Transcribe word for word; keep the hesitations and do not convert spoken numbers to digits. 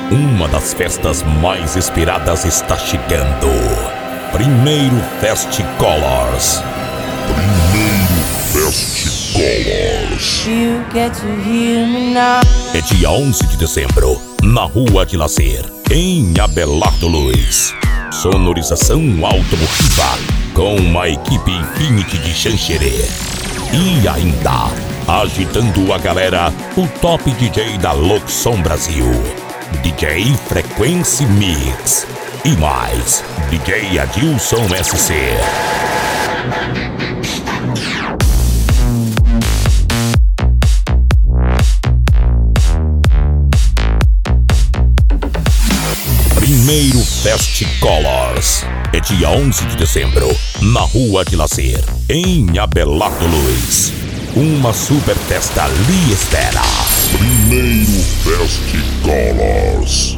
Uma das festas mais esperadas está chegando. Primeiro Fest Colors. Primeiro Fest Colors. You get to hear me now. É dia onze de dezembro, na Rua de Lazer, em Abelardo Luz. Sonorização automotiva, com uma equipe Infinity de Xanxerê. E ainda, agitando a galera, o top D J da Luxon Brasil, D J Frequency Mix. E mais, D J Adilson S C. Primeiro Fest Colors. É dia onze de dezembro, na Rua de Lazer, em Abelardo Luz. Uma super festa lhe espera. Primeiro Fest Colors.